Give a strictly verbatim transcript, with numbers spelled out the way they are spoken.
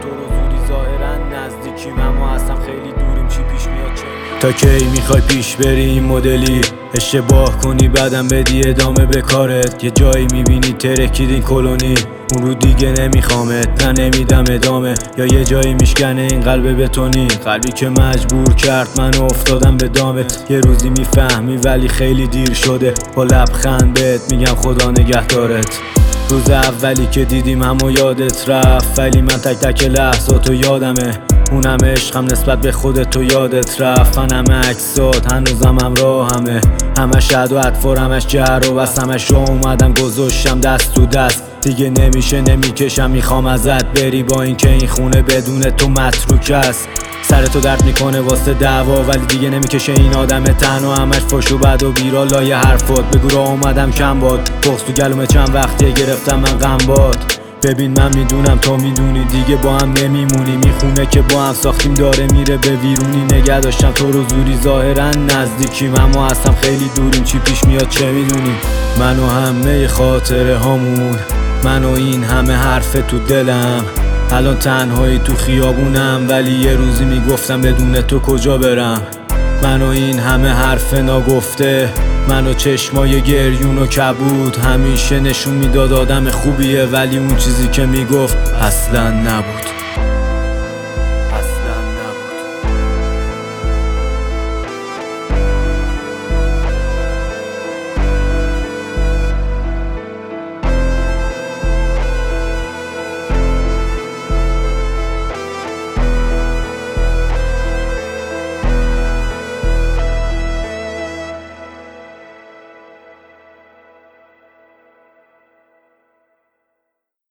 تو رو زوری ظاهرا نزدیکیم اما اصلا خیلی دوریم. چی پیش میاد چه تا کی میخوای پیش بری این مدلی؟ اشتباه کنی بعدم بدی ادامه به کارت. یه جایی میبینی ترکید این کلونی، اون رو دیگه نمیخوامت، نه نمیدم ادامه. یا یه جایی میشکنه این قلب بتونی، قلبی که مجبور کرد منو افتادم به دامت. یه روزی میفهمی ولی خیلی دیر شده، با لبخند بهت میگم خدا نگهدارت. روز اولی که دیدیم همو یادت رفت، ولی من تک تک لحظاتو یادمه. اونم عشقم نسبت به خودت و یادت رفت. من همه عکسات هنوزم همراه همه، همش عد و اطفار، همش جر و بس، همش رو اومدم گذاشتم دست تو دست. دیگه نمیشه نمیکشم، میخوام ازت بری با اینکه این خونه بدون تو متروک است. سرتو درد میکنه واسه دعوا، ولی دیگه نمیکشه این آدم تنها. همش فاش و بد و بیرا لای حرفات، بگو راه اومدم کم باد. بغض تو گلومه چند وقتیه گرفتم من غم باد. ببین من میدونم تو میدونی دیگه با هم نمیمونی. میخونه که با هم ساختیم داره میره به ویرونی. نگه داشتم تو رو زوری ظاهرا نزدیکیم اما اصلا خیلی دوریم. چی پیش میاد چه میدونیم؟ من و همه خاطره هامون، من و این همه حرف تو دلم. الان تنهایی تو خیابونم، ولی یه روزی میگفتم بدون تو کجا برم. من و این همه حرف ناگفته، من و چشمای گریون و کبود. همیشه نشون میداد آدم خوبیه، ولی اون چیزی که میگفت اصلا نبود.